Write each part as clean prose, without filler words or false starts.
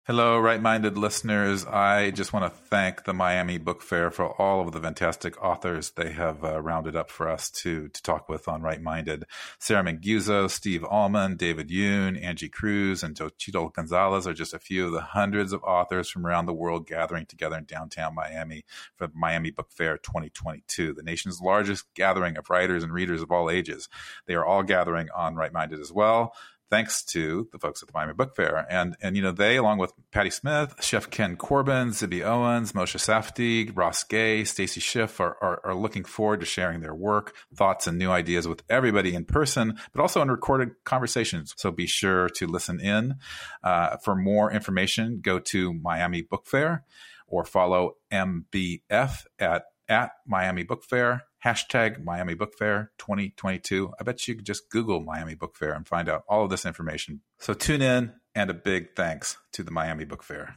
Hello, right-minded listeners. I just want to thank the Miami Book Fair for all of the fantastic authors they have rounded up for us to talk with on Right-Minded. Sarah Manguzo, Steve Allman, David Yoon, Angie Cruz, and Xochitl Gonzalez are just a few of the hundreds of authors from around the world gathering together in downtown Miami for the Miami Book Fair 2022, the nation's largest gathering of writers and readers of all ages. They are all gathering on Right-Minded as well, thanks to the folks at the Miami Book Fair. And they, along with Patti Smith, Chef Ken Corbin, Zibby Owens, Moshe Safdie, Ross Gay, Stacy Schiff are looking forward to sharing their work, thoughts, and new ideas with everybody in person, but also in recorded conversations. So be sure to listen in. For more information, go to Miami Book Fair or follow MBF at Miami Book Fair, hashtag Miami Book Fair 2022. I bet you could just Google Miami Book Fair and find out all of this information. So tune in, and a big thanks to the Miami Book Fair.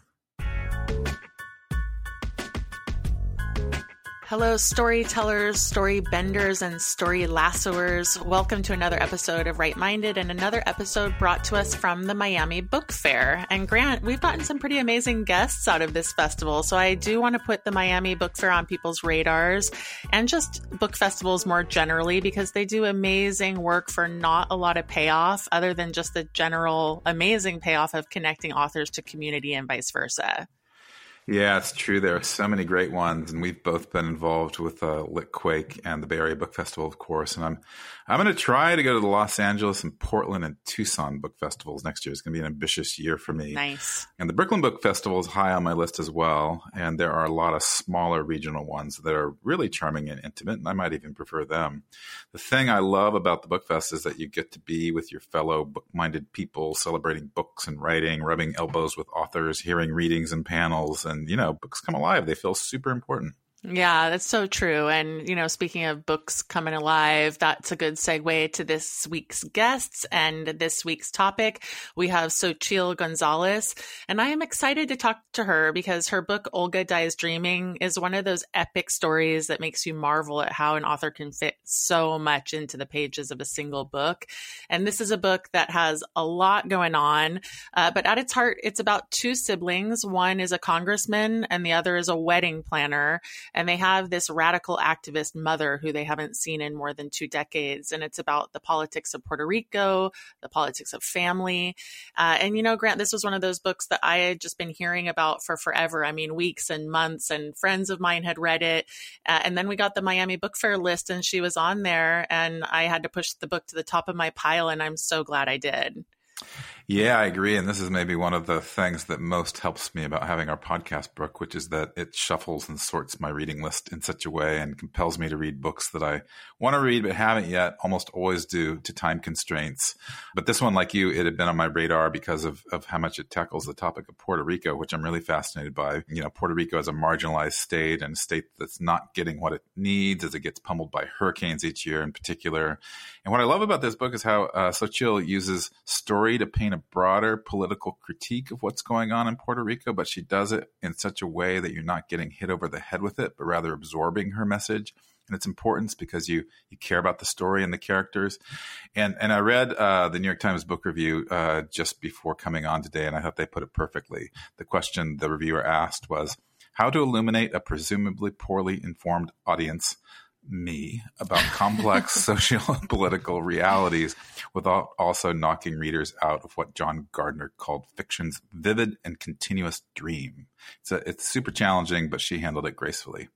Hello, storytellers, story benders, and story lassoers. Welcome to another episode of Right-Minded and another episode brought to us from the Miami Book Fair. And Grant, we've gotten some pretty amazing guests out of this festival, so I do want to put the Miami Book Fair on people's radars and just book festivals more generally, because they do amazing work for not a lot of payoff other than just the general amazing payoff of connecting authors to community and vice versa. Yeah, it's true. There are so many great ones, and we've both been involved with Litquake and the Bay Area Book Festival, of course. And I'm going to try to go to the Los Angeles and Portland and Tucson book festivals next year. It's going to be an ambitious year for me. Nice. And the Brooklyn Book Festival is high on my list as well. And there are a lot of smaller regional ones that are really charming and intimate, and I might even prefer them. The thing I love about the Book Fest is that you get to be with your fellow book-minded people, celebrating books and writing, rubbing elbows with authors, hearing readings and panels, and, books come alive. They feel super important. Yeah, that's so true. And, speaking of books coming alive, that's a good segue to this week's guests and this week's topic. We have Xochitl Gonzalez, and I am excited to talk to her because her book, Olga Dies Dreaming, is one of those epic stories that makes you marvel at how an author can fit so much into the pages of a single book. And this is a book that has a lot going on, but at its heart, it's about two siblings. One is a congressman and the other is a wedding planner. And they have this radical activist mother who they haven't seen in more than 2 decades. And it's about the politics of Puerto Rico, the politics of family. And, Grant, this was one of those books that I had just been hearing about for forever. I mean, weeks and months, and friends of mine had read it. And then we got the Miami Book Fair list and she was on there, and I had to push the book to the top of my pile. And I'm so glad I did. Yeah, I agree. And this is maybe one of the things that most helps me about having our podcast, Brooke, which is that it shuffles and sorts my reading list in such a way and compels me to read books that I want to read but haven't yet, almost always due to time constraints. But this one, like you, it had been on my radar because of how much it tackles the topic of Puerto Rico, which I'm really fascinated by. Puerto Rico is a marginalized state, and a state that's not getting what it needs as it gets pummeled by hurricanes each year in particular. And what I love about this book is how Xochitl uses story to paint a broader political critique of what's going on in Puerto Rico, but she does it in such a way that you're not getting hit over the head with it, but rather absorbing her message and its importance because you care about the story and the characters. And I read the New York Times book review just before coming on today, and I thought they put it perfectly. The question the reviewer asked was, how to illuminate a presumably poorly informed audience, me, about complex socio-political realities without also knocking readers out of what John Gardner called fiction's vivid and continuous dream. It's super challenging, but she handled it gracefully.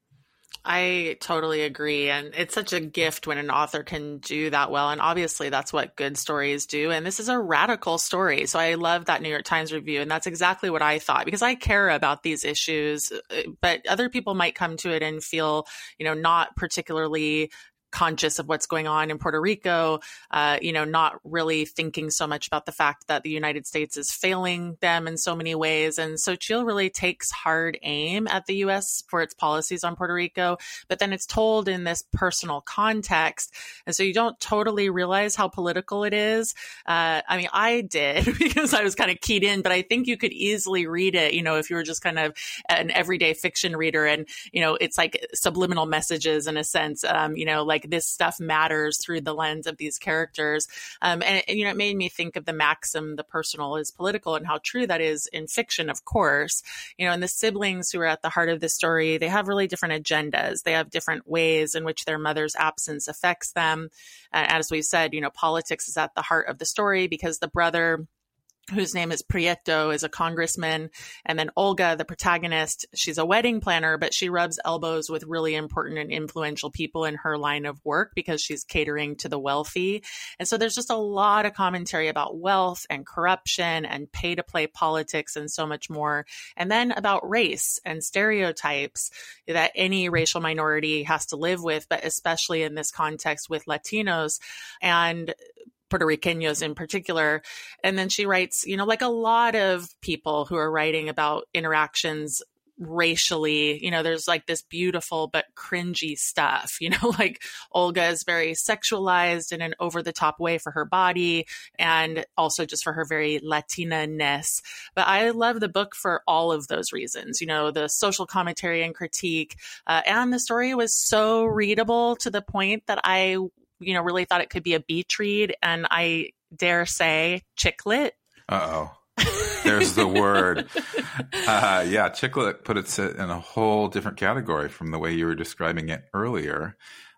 I totally agree. And it's such a gift when an author can do that well. And obviously that's what good stories do. And this is a radical story. So I love that New York Times review. And that's exactly what I thought, because I care about these issues, but other people might come to it and feel, not particularly conscious of what's going on in Puerto Rico, not really thinking so much about the fact that the United States is failing them in so many ways. And so Xochitl really takes hard aim at the U.S. for its policies on Puerto Rico, but then it's told in this personal context. And so you don't totally realize how political it is. I did because I was kind of keyed in, but I think you could easily read it, if you were just kind of an everyday fiction reader and, it's like subliminal messages in a sense, like like this stuff matters through the lens of these characters. And it made me think of the maxim, the personal is political, and how true that is in fiction, of course. And the siblings who are at the heart of the story, they have really different agendas. They have different ways in which their mother's absence affects them. As we said, politics is at the heart of the story because the brother, whose name is Prieto, is a congressman. And then Olga, the protagonist, she's a wedding planner, but she rubs elbows with really important and influential people in her line of work because she's catering to the wealthy. And so there's just a lot of commentary about wealth and corruption and pay-to-play politics and so much more. And then about race and stereotypes that any racial minority has to live with, but especially in this context with Latinos and Puerto Ricanos in particular. And then she writes, like a lot of people who are writing about interactions racially, there's like this beautiful but cringy stuff, like Olga is very sexualized in an over-the-top way for her body and also just for her very Latina-ness. But I love the book for all of those reasons, the social commentary and critique, and the story was so readable to the point that I really thought it could be a beach read, and I dare say chick lit. Uh-oh. There's the word. Yeah, chick lit puts it in a whole different category from the way you were describing it earlier,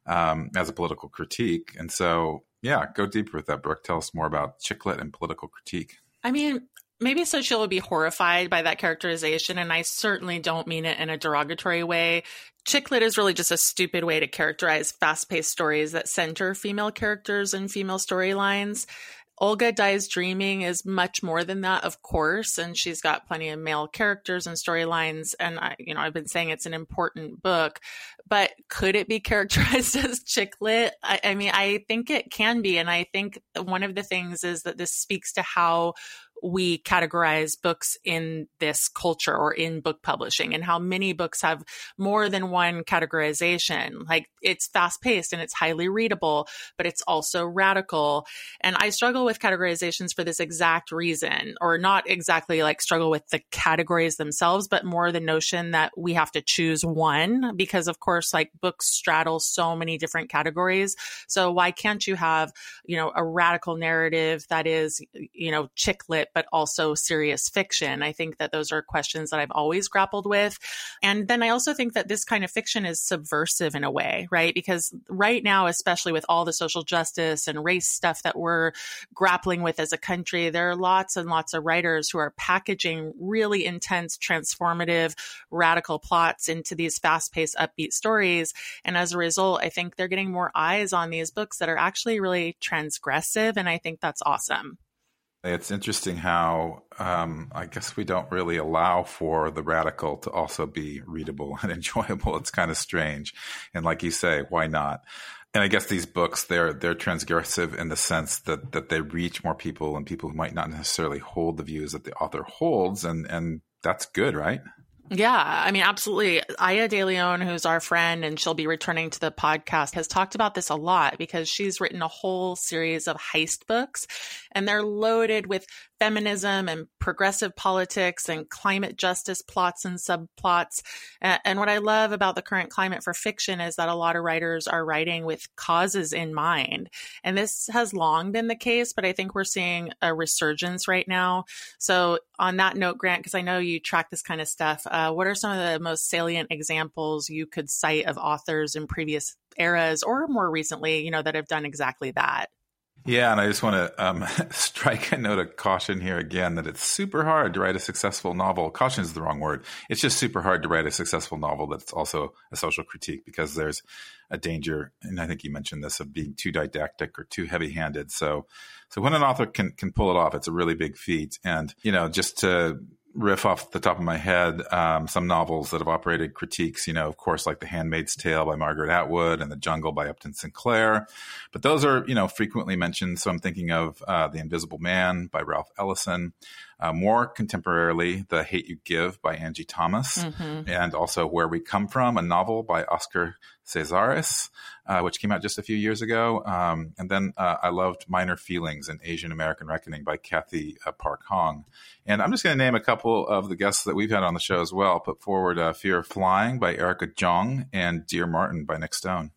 as a political critique. And so, yeah, go deeper with that, Brooke. Tell us more about chick lit and political critique. I mean, maybe Xochitl would be horrified by that characterization, and I certainly don't mean it in a derogatory way. Chick lit is really just a stupid way to characterize fast-paced stories that center female characters and female storylines. Olga Dies Dreaming is much more than that, of course, and she's got plenty of male characters and storylines. And I've been saying it's an important book, but could it be characterized as chick lit? I mean, I think it can be, and I think one of the things is that this speaks to how we categorize books in this culture or in book publishing, and how many books have more than one categorization. Like, it's fast paced and it's highly readable, but it's also radical. And I struggle with categorizations for this exact reason, or not exactly like struggle with the categories themselves, but more the notion that we have to choose one, because of course, like, books straddle so many different categories. So why can't you have, a radical narrative that is, chick lit, but also serious fiction? I think that those are questions that I've always grappled with. And then I also think that this kind of fiction is subversive in a way, right? Because right now, especially with all the social justice and race stuff that we're grappling with as a country, there are lots and lots of writers who are packaging really intense, transformative, radical plots into these fast-paced, upbeat stories. And as a result, I think they're getting more eyes on these books that are actually really transgressive. And I think that's awesome. It's interesting how I guess we don't really allow for the radical to also be readable and enjoyable. It's kind of strange. And like you say, why not? And I guess these books, they're transgressive in the sense that they reach more people and people who might not necessarily hold the views that the author holds. And that's good, right? Yeah, I mean, absolutely. Aya De Leon, who's our friend, and she'll be returning to the podcast, has talked about this a lot because she's written a whole series of heist books, and they're loaded with feminism and progressive politics and climate justice plots and subplots. And what I love about the current climate for fiction is that a lot of writers are writing with causes in mind. And this has long been the case, but I think we're seeing a resurgence right now. So on that note, Grant, because I know you track this kind of stuff, what are some of the most salient examples you could cite of authors in previous eras or more recently, that have done exactly that? Yeah, and I just want to strike a note of caution here again that it's super hard to write a successful novel. Caution is the wrong word. It's just super hard to write a successful novel that's also a social critique, because there's a danger, and I think you mentioned this, of being too didactic or too heavy-handed. So when an author can pull it off, it's a really big feat. And, just to riff off the top of my head, some novels that have operated critiques, of course, like The Handmaid's Tale by Margaret Atwood and The Jungle by Upton Sinclair. But those are, frequently mentioned. So I'm thinking of The Invisible Man by Ralph Ellison. More contemporarily, The Hate U Give by Angie Thomas, and also Where We Come From, a novel by Oscar Cesaris, which came out just a few years ago. And then I loved Minor Feelings, An Asian American Reckoning by Kathy Park Hong. And I'm just going to name a couple of the guests that we've had on the show as well. Put forward Fear of Flying by Erica Jong and Dear Martin by Nick Stone.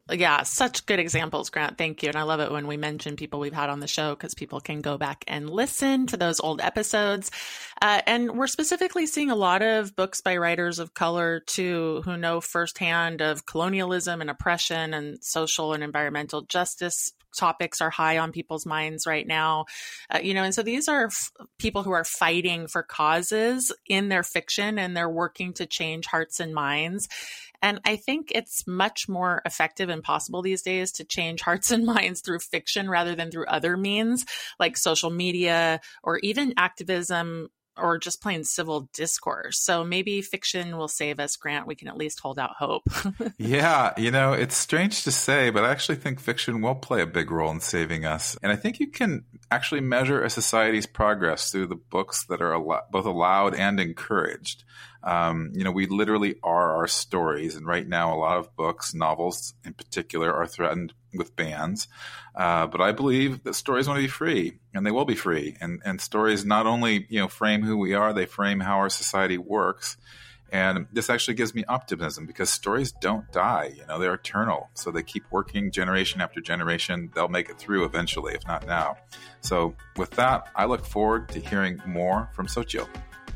Yeah, such good examples, Grant. Thank you. And I love it when we mention people we've had on the show because people can go back and listen to those old episodes. And we're specifically seeing a lot of books by writers of color, too, who know firsthand of colonialism and oppression and social and environmental justice. Topics are high on people's minds right now, and so these are people who are fighting for causes in their fiction, and they're working to change hearts and minds. And I think it's much more effective and possible these days to change hearts and minds through fiction rather than through other means like social media or even activism or just plain civil discourse. So maybe fiction will save us, Grant. We can at least hold out hope. Yeah, it's strange to say, but I actually think fiction will play a big role in saving us. And I think you can actually measure a society's progress through the books that are both allowed and encouraged. We literally are our stories. And right now, a lot of books, novels in particular, are threatened with bans. But I believe that stories want to be free, and they will be free. And stories not only, frame who we are, they frame how our society works. And this actually gives me optimism because stories don't die. They're eternal. So they keep working generation after generation. They'll make it through eventually, if not now. So with that, I look forward to hearing more from Xochitl.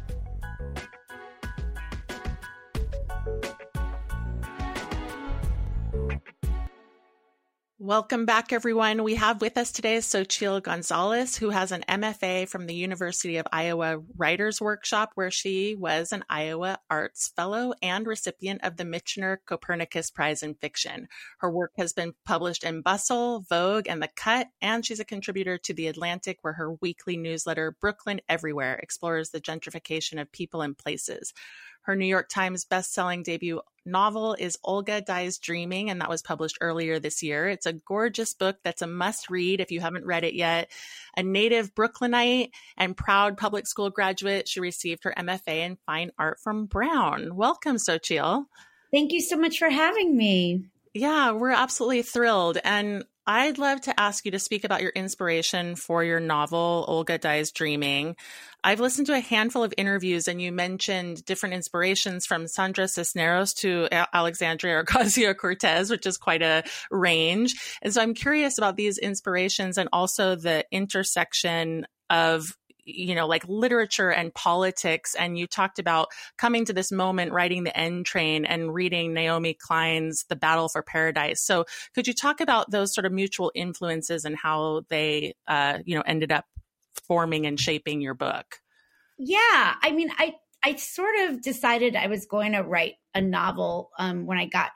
Welcome back, everyone. We have with us today Xochitl Gonzalez, who has an MFA from the University of Iowa Writers Workshop, where she was an Iowa Arts Fellow and recipient of the Michener Copernicus Prize in Fiction. Her work has been published in Bustle, Vogue, and The Cut, and she's a contributor to The Atlantic, where her weekly newsletter, Brooklyn Everywhere, explores the gentrification of people and places. Her New York Times bestselling debut novel is Olga Dies Dreaming, and that was published earlier this year. It's a gorgeous book that's a must-read if you haven't read it yet. A native Brooklynite and proud public school graduate, she received her MFA in Fine Art from Brown. Welcome, Xochitl. Thank you so much for having me. Yeah, we're absolutely thrilled. And I'd love to ask you to speak about your inspiration for your novel, Olga Dies Dreaming. I've listened to a handful of interviews, and you mentioned different inspirations from Sandra Cisneros to Alexandria Ocasio-Cortez, which is quite a range. And so I'm curious about these inspirations and also the intersection of like literature and politics. And you talked about coming to this moment, writing The End Train and reading Naomi Klein's The Battle for Paradise. So could you talk about those sort of mutual influences and how they, ended up forming and shaping your book? Yeah. I mean, I sort of decided I was going to write a novel when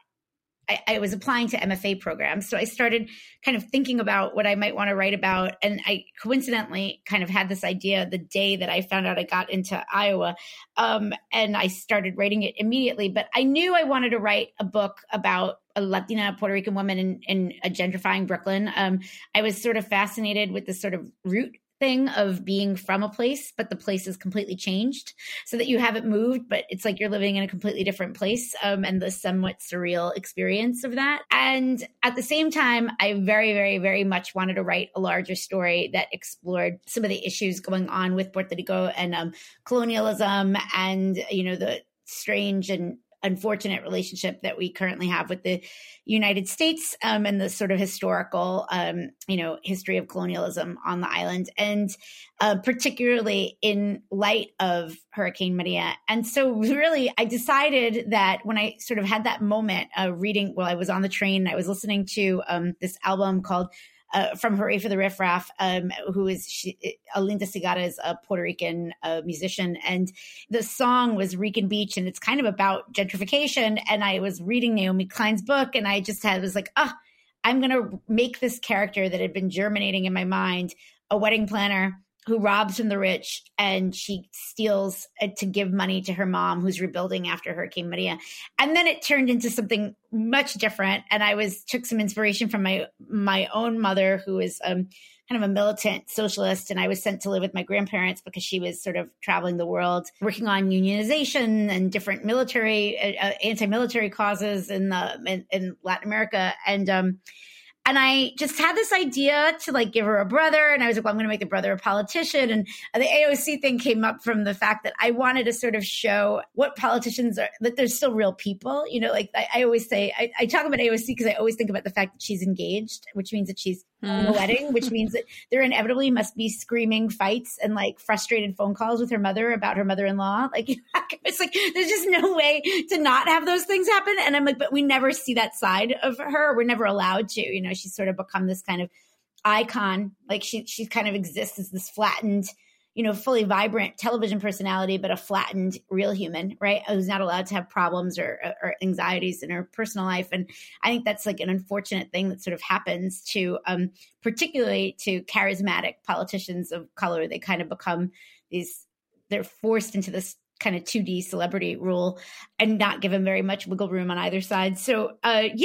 I was applying to MFA programs. So I started kind of thinking about what I might want to write about. And I coincidentally kind of had this idea the day that I found out I got into Iowa. And I started writing it immediately. But I knew I wanted to write a book about a Latina Puerto Rican woman in a gentrifying Brooklyn. I was sort of fascinated with this sort of root thing of being from a place, but the place is completely changed so that you haven't moved, but it's like you're living in a completely different place, and the somewhat surreal experience of that. And at the same time, I very, very, very much wanted to write a larger story that explored some of the issues going on with Puerto Rico and colonialism and, the strange and unfortunate relationship that we currently have with the United States and the sort of historical, history of colonialism on the island, and particularly in light of Hurricane Maria. And so really, I decided that when I sort of had that moment reading, while I was on the train, I was listening to this album called from Hooray for the Riff Raff, who is Alinda Segarra is a Puerto Rican musician. And the song was Rican Beach, and it's kind of about gentrification. And I was reading Naomi Klein's book, and I just was like, I'm going to make this character that had been germinating in my mind, a wedding planner who robs from the rich, and she steals to give money to her mom who's rebuilding after Hurricane Maria. And then it turned into something much different. And I took some inspiration from my own mother, who is kind of a militant socialist. And I was sent to live with my grandparents because she was sort of traveling the world, working on unionization and different military, anti-military causes in Latin America. And And I just had this idea to like give her a brother. And I was like, well, I'm going to make the brother a politician. And the AOC thing came up from the fact that I wanted to sort of show what politicians are, that they're still real people. You know, like I always say, I talk about AOC because I always think about the fact that she's engaged, which means that she's in a wedding, which means that there inevitably must be screaming fights and like frustrated phone calls with her mother about her mother-in-law. Like, it's like, there's just no way to not have those things happen. And I'm like, but we never see that side of her. We're never allowed to, you know, she's sort of become this kind of icon. Like she kind of exists as this flattened, you know, fully vibrant television personality, but a flattened real human, right? Who's not allowed to have problems or anxieties in her personal life. And I think that's like an unfortunate thing that sort of happens to, particularly to charismatic politicians of color. They kind of become they're forced into this kind of 2D celebrity rule and not given very much wiggle room on either side. So,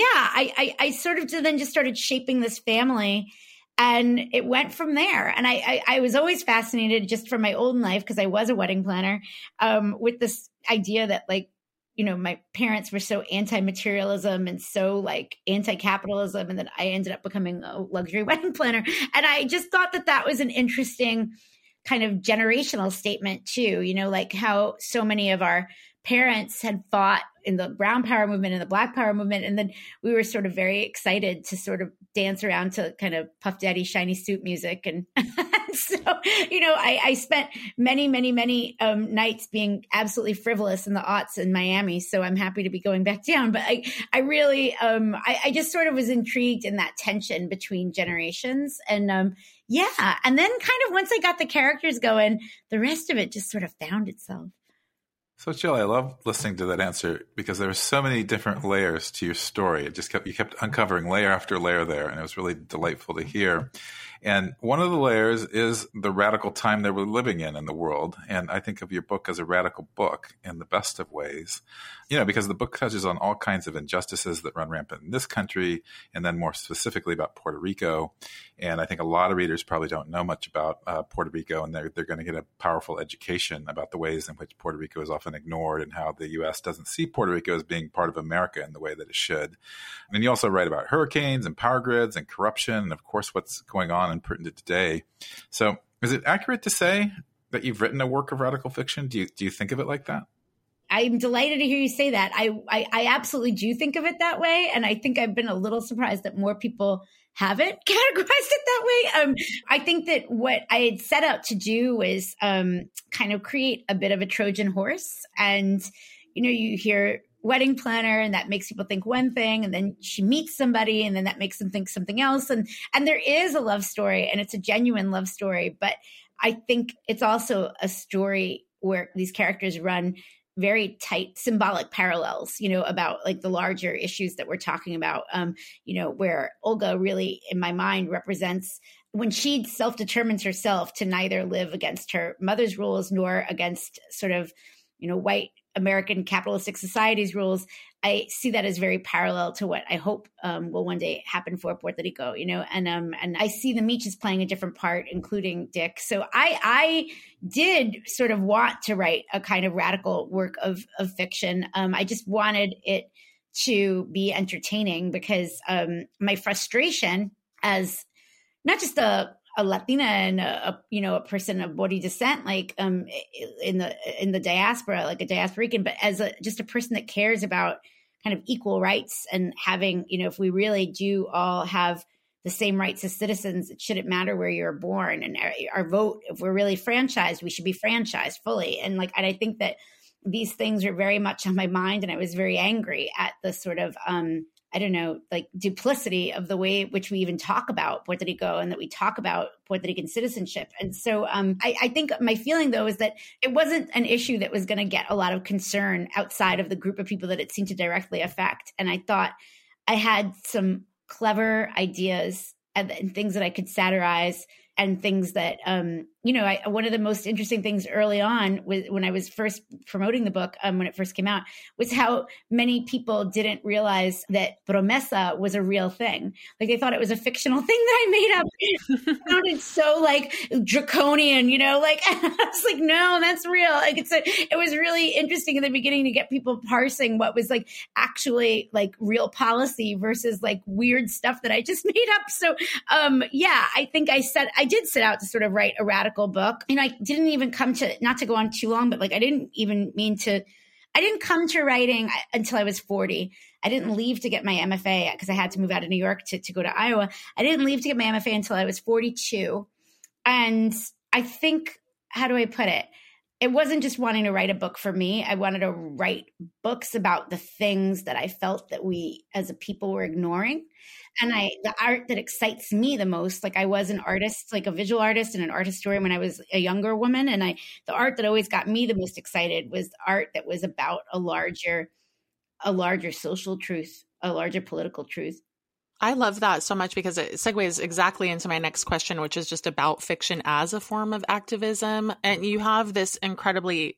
I sort of then just started shaping this family. And it went from there. And I was always fascinated just from my own life, because I was a wedding planner, with this idea that like, you know, my parents were so anti-materialism and so like anti-capitalism. And then I ended up becoming a luxury wedding planner. And I just thought that that was an interesting kind of generational statement too, you know, like how so many of our parents had fought in the Brown Power movement and the Black Power movement. And then we were sort of very excited to sort of dance around to kind of Puff Daddy shiny suit music. And so, you know, I spent many nights being absolutely frivolous in the aughts in Miami. So I'm happy to be going back down. But I really, I just sort of was intrigued in that tension between generations. And yeah. And then kind of once I got the characters going, the rest of it just sort of found itself. So, Jill, I love listening to that answer because there were so many different layers to your story. You kept uncovering layer after layer there, and it was really delightful to hear. And one of the layers is the radical time that we're living in the world. And I think of your book as a radical book in the best of ways, you know, because the book touches on all kinds of injustices that run rampant in this country, and then more specifically about Puerto Rico. And I think a lot of readers probably don't know much about Puerto Rico, and they're going to get a powerful education about the ways in which Puerto Rico is often ignored and how the U.S. doesn't see Puerto Rico as being part of America in the way that it should. And you also write about hurricanes and power grids and corruption and, of course, what's going on and pertinent today. So is it accurate to say that you've written a work of radical fiction? Do you think of it like that? I'm delighted to hear you say that. I absolutely do think of it that way. And I think I've been a little surprised that more people haven't categorized it that way. I think that what I had set out to do was kind of create a bit of a Trojan horse. And, you know, you hear wedding planner and that makes people think one thing, and then she meets somebody and then that makes them think something else. And there is a love story, and it's a genuine love story. But I think it's also a story where these characters run very tight symbolic parallels, you know, about like the larger issues that we're talking about, you know, where Olga really, in my mind, represents when she self-determines herself to neither live against her mother's rules nor against sort of, you know, white American capitalistic society's rules. I see that as very parallel to what I hope will one day happen for Puerto Rico, you know, and I see the Meaches playing a different part, including Dick. So I did sort of want to write a kind of radical work of fiction. I just wanted it to be entertaining because my frustration as not just a Latina and a person of Bori descent, like in the diaspora, like a diasporican, but as just a person that cares about kind of equal rights and having, you know, if we really do all have the same rights as citizens, it shouldn't matter where you're born, and our vote, if we're really franchised, we should be franchised fully. And I think that these things are very much on my mind, and I was very angry at the sort of I don't know, like duplicity of the way which we even talk about Puerto Rico and that we talk about Puerto Rican citizenship. And so I think my feeling, though, is that it wasn't an issue that was going to get a lot of concern outside of the group of people that it seemed to directly affect. And I thought I had some clever ideas and things that I could satirize and things that one of the most interesting things early on was when I was first promoting the book, when it first came out, was how many people didn't realize that Promesa was a real thing. Like they thought it was a fictional thing that I made up. It sounded so like draconian, like I was like, no, that's real. Like it was really interesting in the beginning to get people parsing what was like actually like real policy versus like weird stuff that I just made up. So I think I did set out to sort of write a radical book. I didn't even come to, not to go on too long, but like I didn't come to writing until I was 40. I didn't leave to get my MFA because I had to move out of New York to go to Iowa. I didn't leave to get my MFA until I was 42. And I think, how do I put it? It wasn't just wanting to write a book for me. I wanted to write books about the things that I felt that we as a people were ignoring. And the art that excites me the most, like I was an artist, like a visual artist and an art historian when I was a younger woman. And the art that always got me the most excited was art that was about a larger social truth, a larger political truth. I love that so much because it segues exactly into my next question, which is just about fiction as a form of activism. And you have this incredibly,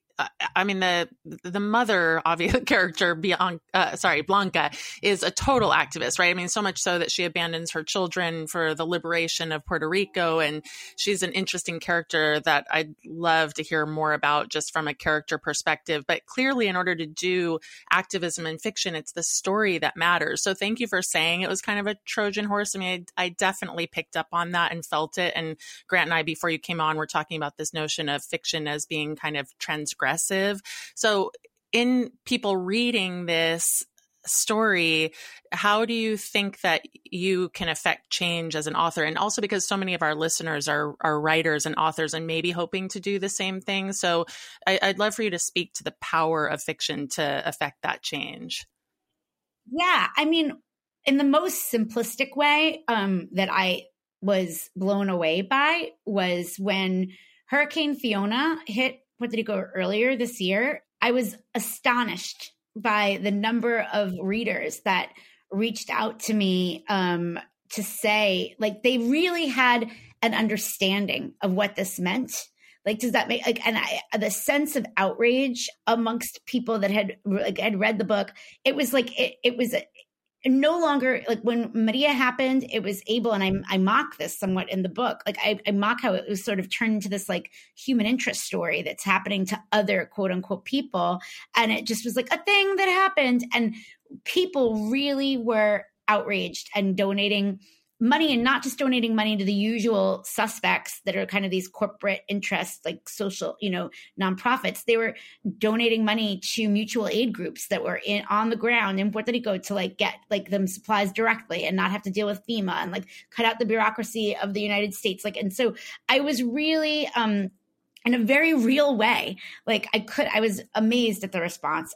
the mother obvious character, Blanca, is a total activist, right? I mean, so much so that she abandons her children for the liberation of Puerto Rico. And she's an interesting character that I'd love to hear more about just from a character perspective. But clearly, in order to do activism in fiction, it's the story that matters. So thank you for saying it was kind of a Trojan horse. I mean, I definitely picked up on that and felt it. And Grant and I, before you came on, were talking about this notion of fiction as being kind of transgressive. So in people reading this story, how do you think that you can affect change as an author? And also because so many of our listeners are writers and authors and maybe hoping to do the same thing. So I'd love for you to speak to the power of fiction to affect that change. Yeah. I mean, in the most simplistic way that I was blown away by was when Hurricane Fiona hit Puerto Rico earlier this year. I was astonished by the number of readers that reached out to me to say, like, they really had an understanding of what this meant. Like, does that make the sense of outrage amongst people that had read the book? It was like it was no longer like when Maria happened, it was able, and I mock this somewhat in the book. Like I mock how it was sort of turned into this like human interest story that's happening to other quote unquote people. And it just was like a thing that happened. And people really were outraged and donating money, and not just donating money to the usual suspects that are kind of these corporate interests, like social, nonprofits. They were donating money to mutual aid groups that were on the ground in Puerto Rico to like get like them supplies directly and not have to deal with FEMA and like cut out the bureaucracy of the United States. And so I was really, in a very real way, I was amazed at the response.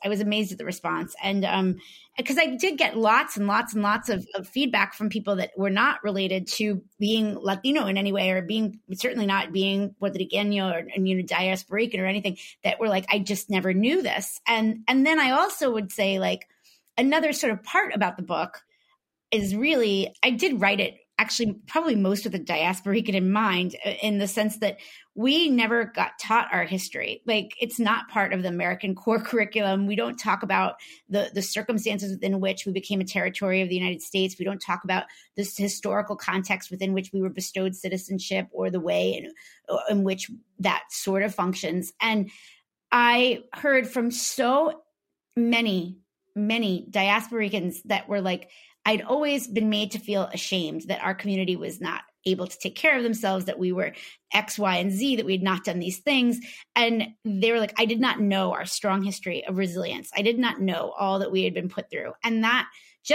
And because I did get lots and lots and lots of feedback from people that were not related to being Latino in any way, or certainly not being Puerto Riqueño or diasporican or anything, that were like, I just never knew this. And then I also would say, like, another sort of part about the book is really, I did write it actually probably most with the diasporican in mind, in the sense that we never got taught our history. Like, it's not part of the American core curriculum. We don't talk about the circumstances within which we became a territory of the United States. We don't talk about this historical context within which we were bestowed citizenship, or the way in which that sort of functions. And I heard from so many diasporicans that were like, I'd always been made to feel ashamed that our community was not able to take care of themselves, that we were X, Y, and Z, that we had not done these things. And they were like, I did not know our strong history of resilience. I did not know all that we had been put through. And that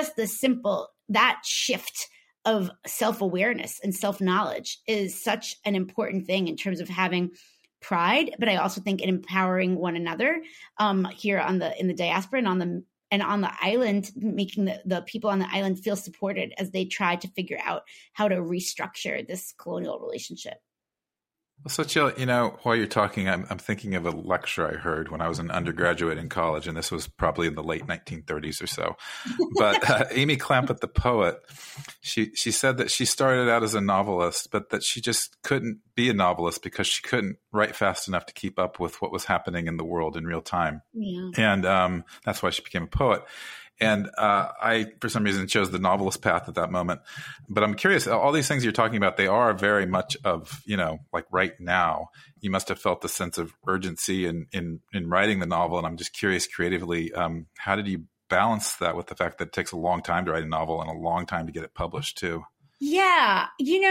that shift of self-awareness and self-knowledge is such an important thing in terms of having pride, but I also think in empowering one another here in the diaspora and on the island, making the people on the island feel supported as they try to figure out how to restructure this colonial relationship. So, Jill, while you're talking, I'm thinking of a lecture I heard when I was an undergraduate in college, and this was probably in the late 1930s or so. But Amy Clampitt, the poet, she said that she started out as a novelist, but that she just couldn't be a novelist because she couldn't write fast enough to keep up with what was happening in the world in real time. Yeah. And that's why she became a poet. And I, for some reason, chose the novelist path at that moment. But I'm curious, all these things you're talking about, they are very much of, like right now. You must have felt the sense of urgency in writing the novel. And I'm just curious creatively, how did you balance that with the fact that it takes a long time to write a novel and a long time to get it published too? Yeah.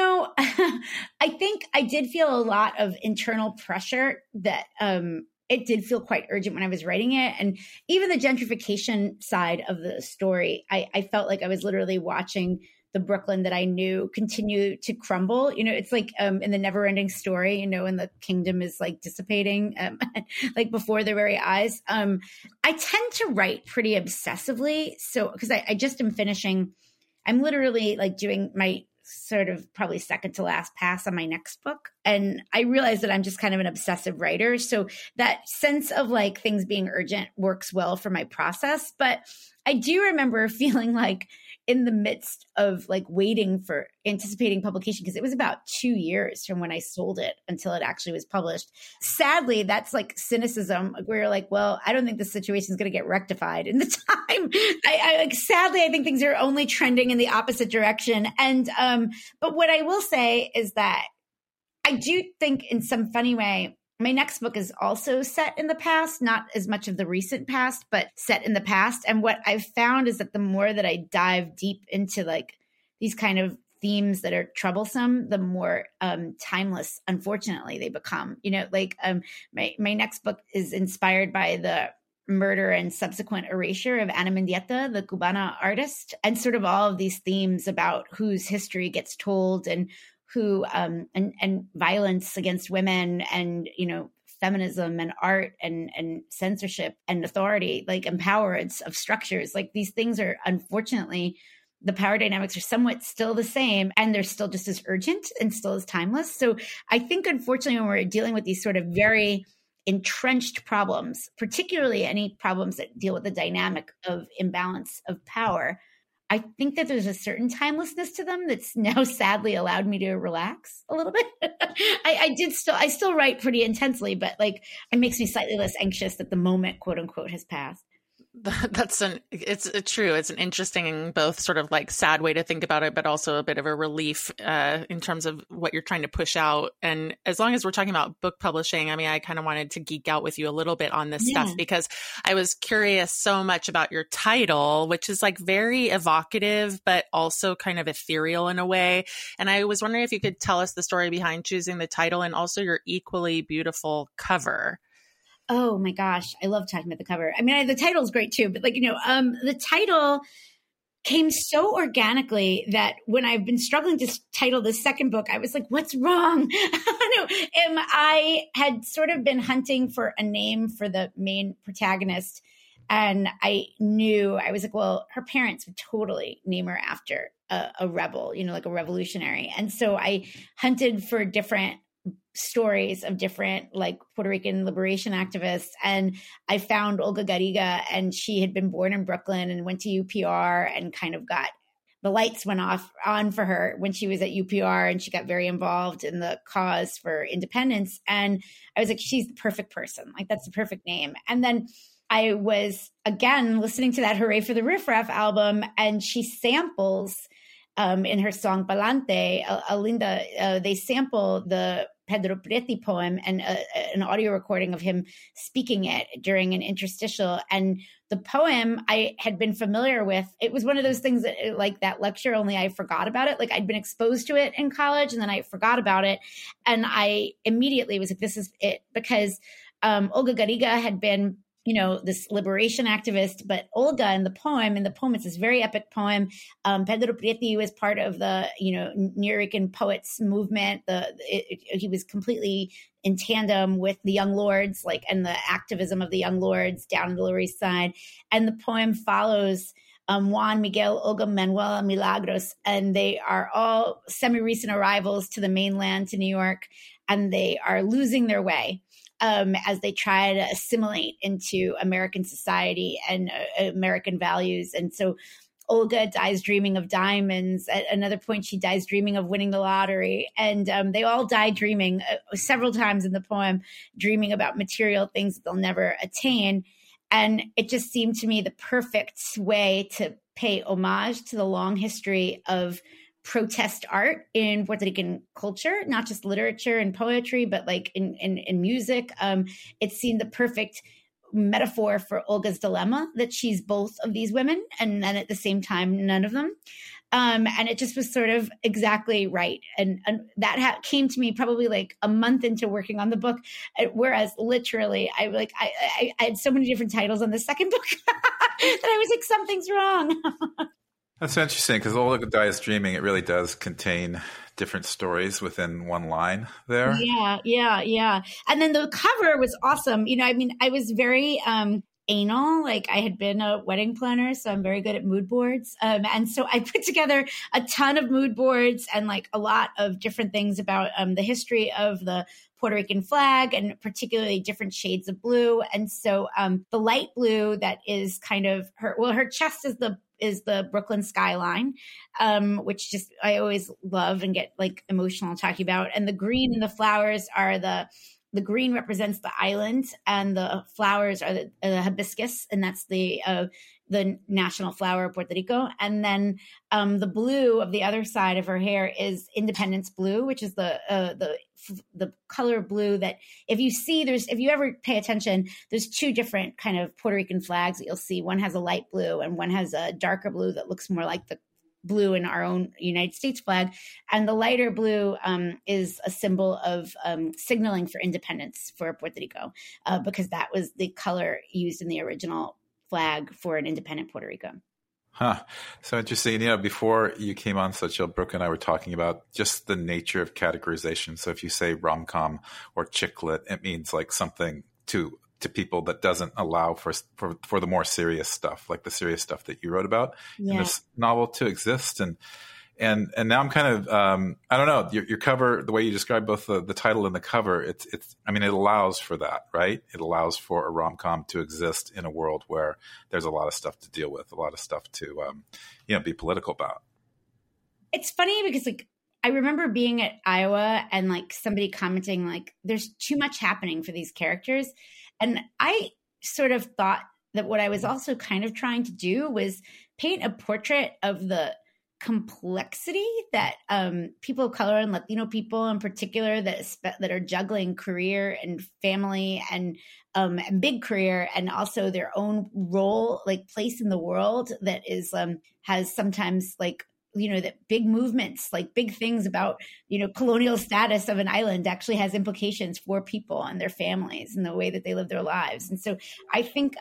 I think I did feel a lot of internal pressure that it did feel quite urgent when I was writing it. And even the gentrification side of the story, I felt like I was literally watching the Brooklyn that I knew continue to crumble. It's like in the never ending story, and the kingdom is like dissipating, like before their very eyes. I tend to write pretty obsessively. So, because I just am finishing, I'm literally like doing my sort of probably second to last pass on my next book. And I realized that I'm just kind of an obsessive writer. So that sense of like things being urgent works well for my process. But I do remember feeling like in the midst of like waiting for anticipating publication, because it was about 2 years from when I sold it until it actually was published. Sadly, that's like cynicism where you're like, well, I don't think the situation is going to get rectified in the time. Sadly, I think things are only trending in the opposite direction. And, but what I will say is that I do think in some funny way, my next book is also set in the past, not as much of the recent past, but set in the past. And what I've found is that the more that I dive deep into like these kind of themes that are troublesome, the more timeless, unfortunately, they become. My next book is inspired by the murder and subsequent erasure of Ana Mendieta, the Cubana artist, and sort of all of these themes about whose history gets told and who and violence against women and feminism and art and censorship and authority, like empowerance of structures. Like these things are, unfortunately, the power dynamics are somewhat still the same, and they're still just as urgent and still as timeless. So I think, unfortunately, when we're dealing with these sort of very entrenched problems, particularly any problems that deal with the dynamic of imbalance of power, I think that there's a certain timelessness to them that's now sadly allowed me to relax a little bit. I still write pretty intensely, but like it makes me slightly less anxious that the moment, quote unquote, has passed. It's true. It's an interesting, both sort of like sad way to think about it, but also a bit of a relief in terms of what you're trying to push out. And as long as we're talking about book publishing, I mean, I kind of wanted to geek out with you a little bit on this stuff because I was curious so much about your title, which is like very evocative, but also kind of ethereal in a way. And I was wondering if you could tell us the story behind choosing the title and also your equally beautiful cover. Oh my gosh, I love talking about the cover. I mean, the title is great too, but like, the title came so organically that when I've been struggling to title the second book, I was like, what's wrong? I had sort of been hunting for a name for the main protagonist. And I knew, I was like, well, her parents would totally name her after a rebel, like a revolutionary. And so I hunted for different stories of different like Puerto Rican liberation activists. And I found Olga Garriga, and she had been born in Brooklyn and went to UPR and kind of got the lights went on for her when she was at UPR, and she got very involved in the cause for independence. And I was like, she's the perfect person. Like that's the perfect name. And then I was again listening to that Hooray for the Riff Raff album, and she samples in her song Palante, Alinda, they sample the Pedro Preti poem and an audio recording of him speaking it during an interstitial. And the poem I had been familiar with. It was one of those things that like that lecture, only I forgot about it. Like I'd been exposed to it in college and then I forgot about it. And I immediately was like, this is it, because Olga Garriga had been this liberation activist, but Olga in the poem, it's this very epic poem. Pedro Preti was part of the, Nuyorican poets movement. He was completely in tandem with the Young Lords, and the activism of the Young Lords down in the Lower East Side. And the poem follows Juan, Miguel, Olga, Manuel, and Milagros. And they are all semi-recent arrivals to the mainland, to New York, and they are losing their way as they try to assimilate into American society and American values. And so Olga dies dreaming of diamonds. At another point, she dies dreaming of winning the lottery. And they all die dreaming several times in the poem, dreaming about material things that they'll never attain. And it just seemed to me the perfect way to pay homage to the long history of protest art in Puerto Rican culture, not just literature and poetry, but like in music. It seemed the perfect metaphor for Olga's dilemma, that she's both of these women and then at the same time none of them. And it just was sort of exactly right. And that came to me probably like a month into working on the book, whereas literally I had so many different titles on the second book that I was like, something's wrong. That's interesting because Olga Dies Dreaming, it really does contain different stories within one line there. Yeah. And then the cover was awesome. I was very anal. Like I had been a wedding planner, so I'm very good at mood boards. And so I put together a ton of mood boards and like a lot of different things about the history of the Puerto Rican flag and particularly different shades of blue. And so the light blue that is kind of her chest is the Brooklyn skyline, which just I always love and get like emotional talking about. And the green and the flowers are the green represents the island, and the flowers are the hibiscus, and that's the national flower of Puerto Rico. And then the blue of the other side of her hair is Independence blue, which is the color blue that if you ever pay attention, there's two different kind of Puerto Rican flags that you'll see. One has a light blue and one has a darker blue that looks more like the blue in our own United States flag. And the lighter blue is a symbol of signaling for independence for Puerto Rico, because that was the color used in the original flag for an independent Puerto Rico. Huh. So interesting. Before you came on, Xochitl, Brooke and I were talking about just the nature of categorization. So if you say rom-com or chick lit, it means like something to people that doesn't allow for the more serious stuff, like the serious stuff that you wrote about in this novel to exist. And now I'm kind of, I don't know, your cover, the way you describe both the title and the cover, it allows for that, right? It allows for a rom-com to exist in a world where there's a lot of stuff to deal with, a lot of stuff to, be political about. It's funny because like, I remember being at Iowa and like somebody commenting like, there's too much happening for these characters. And I sort of thought that what I was also kind of trying to do was paint a portrait of the complexity that people of color and Latino people in particular that are juggling career and family and big career and also their own role, like place in the world that is has sometimes like, that big movements, like big things about, colonial status of an island actually has implications for people and their families and the way that they live their lives. And so I think,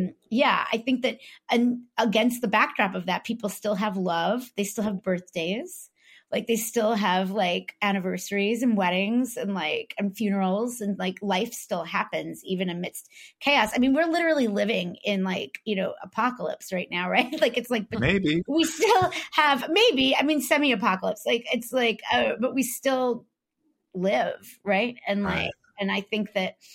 I think that against the backdrop of that, people still have love. They still have birthdays. Like they still have like anniversaries and weddings and funerals and like life still happens even amidst chaos. I mean, we're literally living in apocalypse right now, right? Like it's like maybe we still have semi-apocalypse. Like it's like, but we still live, right? And like, and I think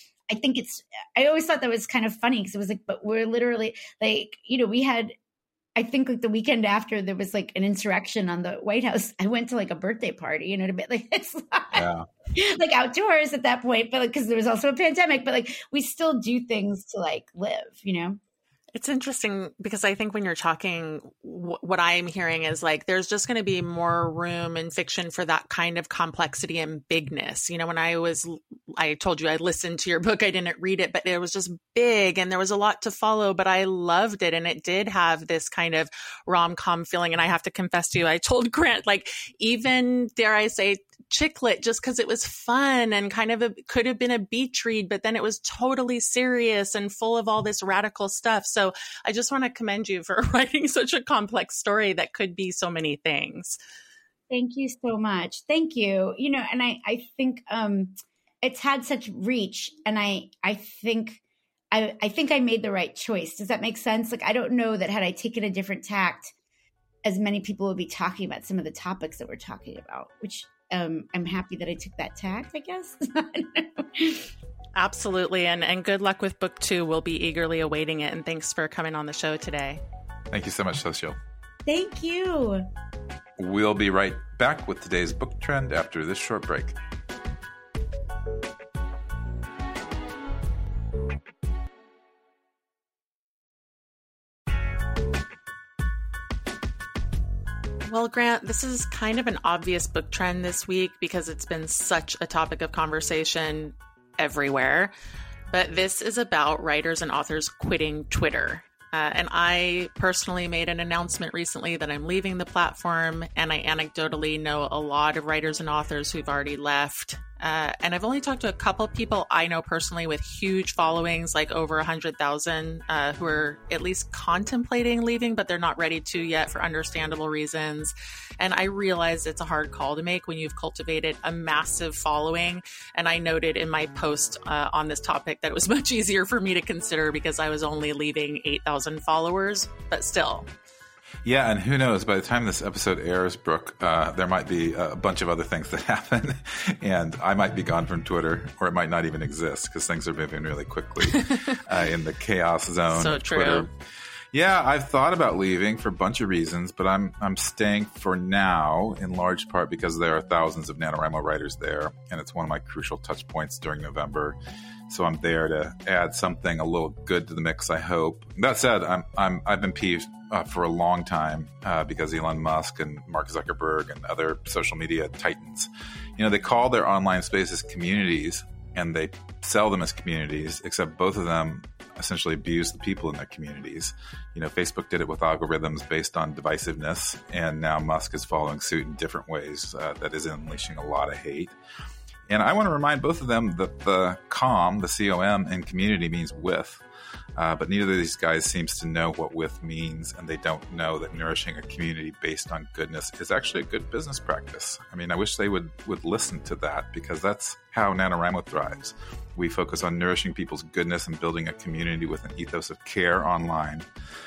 I always thought that was kind of funny because it was like, but we're literally like, we had. I think like the weekend after there was like an insurrection on the White House, I went to like a birthday party, to be like, it's like outdoors at that point, but like, cause there was also a pandemic, but like we still do things to like live, It's interesting because I think when you're talking, what I'm hearing is like, there's just going to be more room in fiction for that kind of complexity and bigness. When I told you I listened to your book, I didn't read it, but it was just big and there was a lot to follow, but I loved it. And it did have this kind of rom-com feeling. And I have to confess to you, I told Grant, like even dare I say, chick lit, just because it was fun and kind of could have been a beach read, but then it was totally serious and full of all this radical stuff. So I just want to commend you for writing such a complex story that could be so many things. Thank you so much. Thank you. And I think it's had such reach, and I think I think I made the right choice. Does that make sense? Like, I don't know that had I taken a different tact, as many people would be talking about some of the topics that we're talking about, which I'm happy that I took that tact, I guess. I don't know. Absolutely. And good luck with book 2. We'll be eagerly awaiting it. And thanks for coming on the show today. Thank you so much, Xochitl. Thank you. We'll be right back with today's book trend after this short break. Well, Grant, this is kind of an obvious book trend this week because it's been such a topic of conversation everywhere. But this is about writers and authors quitting Twitter. And I personally made an announcement recently that I'm leaving the platform, and I anecdotally know a lot of writers and authors who've already left. And I've only talked to a couple people I know personally with huge followings, like over 100,000, who are at least contemplating leaving, but they're not ready to yet for understandable reasons. And I realize it's a hard call to make when you've cultivated a massive following. And I noted in my post on this topic that it was much easier for me to consider because I was only leaving 8,000 followers, but still. Yeah, and who knows, by the time this episode airs, Brooke, there might be a bunch of other things that happen, and I might be gone from Twitter, or it might not even exist, because things are moving really quickly in the chaos zone so of true. Twitter. Yeah, I've thought about leaving for a bunch of reasons, but I'm staying for now, in large part because there are thousands of NaNoWriMo writers there, and it's one of my crucial touch points during November. So I'm there to add something a little good to the mix, I hope. That said, I've been peeved for a long time because Elon Musk and Mark Zuckerberg and other social media titans, they call their online spaces communities and they sell them as communities, except both of them essentially abuse the people in their communities. Facebook did it with algorithms based on divisiveness, and now Musk is following suit in different ways that is unleashing a lot of hate. And I want to remind both of them that the COM, the C-O-M, in community means with. But neither of these guys seems to know what with means, and they don't know that nourishing a community based on goodness is actually a good business practice. I mean, I wish they would listen to that, because that's how NaNoWriMo thrives. We focus on nourishing people's goodness and building a community with an ethos of care online.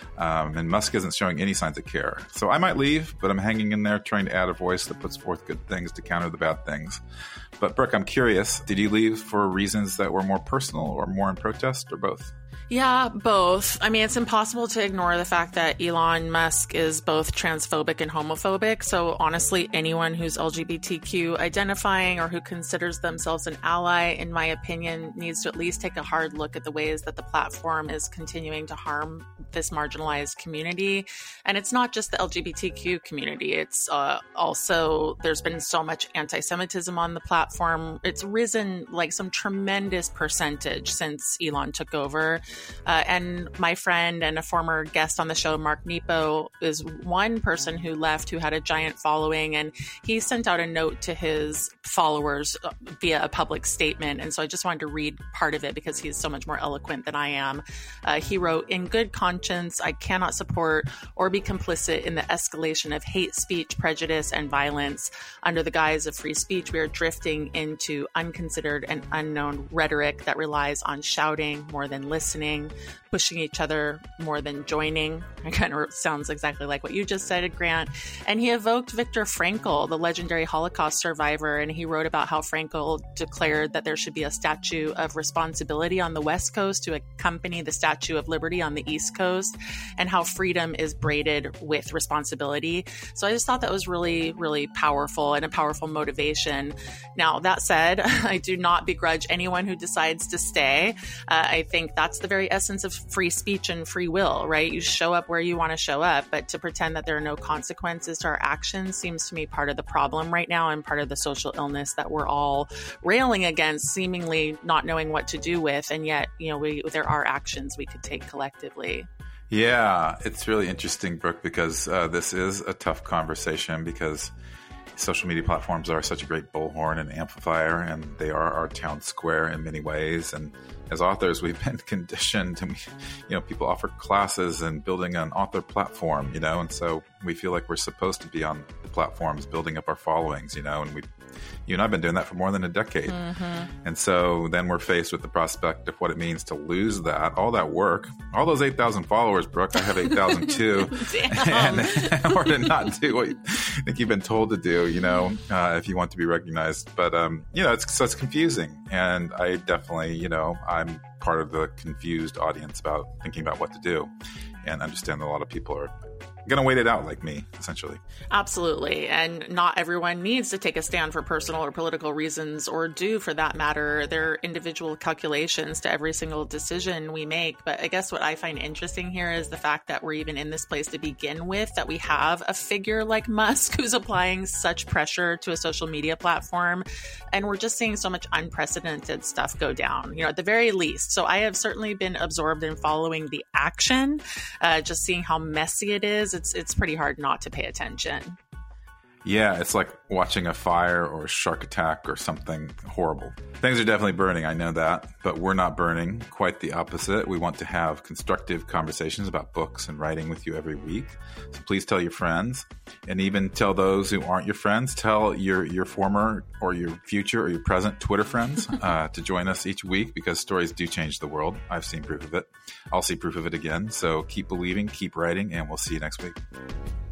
And Musk isn't showing any signs of care. So I might leave, but I'm hanging in there trying to add a voice that puts forth good things to counter the bad things. But Brooke, I'm curious, did you leave for reasons that were more personal or more in protest, or both? Yeah, both. I mean, it's impossible to ignore the fact that Elon Musk is both transphobic and homophobic. So honestly, anyone who's LGBTQ identifying or who considers themselves an ally, in my opinion, needs to at least take a hard look at the ways that the platform is continuing to harm this marginalized community. And it's not just the LGBTQ community. It's also, there's been so much anti-Semitism on the platform. It's risen like some tremendous percentage since Elon took over. And my friend and a former guest on the show, Mark Nepo, is one person who left who had a giant following, and he sent out a note to his followers via a public statement. And so I just wanted to read part of it because he's so much more eloquent than I am. He wrote, "In good conscience, I cannot support or be complicit in the escalation of hate speech, prejudice, and violence. Under the guise of free speech, we are drifting into unconsidered and unknown rhetoric that relies on shouting more than listening, pushing each other more than joining." It kind of sounds exactly like what you just said, Grant. And he evoked Viktor Frankl, the legendary Holocaust survivor, and he wrote about how Frankl declared that there should be a statue of responsibility on the West Coast to accompany the Statue of Liberty on the East Coast, and how freedom is braided with responsibility. So I just thought that was really, really powerful and a powerful motivation. Now, that said, I do not begrudge anyone who decides to stay. I think that's the very essence of free speech and free will, right? You show up where you want to show up, but to pretend that there are no consequences to our actions seems to me part of the problem right now, and part of the social illness that we're all railing against, seemingly not knowing what to do with. And yet, there are actions we could take collectively. Yeah, it's really interesting, Brooke, because this is a tough conversation, because social media platforms are such a great bullhorn and amplifier, and they are our town square in many ways. And as authors, we've been conditioned, and people offer classes and building an author platform, and so we feel like we're supposed to be on the platforms, building up our followings, and you and I've been doing that for more than a decade. And so then we're faced with the prospect of what it means to lose that, all that work, all those 8,000 followers, Brooke. I have 8,000 and or to not do what you think you've been told to do, if you want to be recognized. But, it's confusing. And I definitely, I'm part of the confused audience about thinking about what to do, and understand that a lot of people are going to wait it out like me, essentially. Absolutely. And not everyone needs to take a stand for personal or political reasons, or do, for that matter, their individual calculations to every single decision we make. But I guess what I find interesting here is the fact that we're even in this place to begin with, that we have a figure like Musk who's applying such pressure to a social media platform. And we're just seeing so much unprecedented stuff go down, at the very least. So I have certainly been absorbed in following the action, just seeing how messy it is. It's pretty hard not to pay attention. Yeah, it's like watching a fire or a shark attack or something horrible. Things are definitely burning, I know that, but we're not burning. Quite the opposite. We want to have constructive conversations about books and writing with you every week. So please tell your friends, and even tell those who aren't your friends. Tell your former or your future or your present Twitter friends to join us each week, because stories do change the world. I've seen proof of it. I'll see proof of it again. So keep believing, keep writing, and we'll see you next week.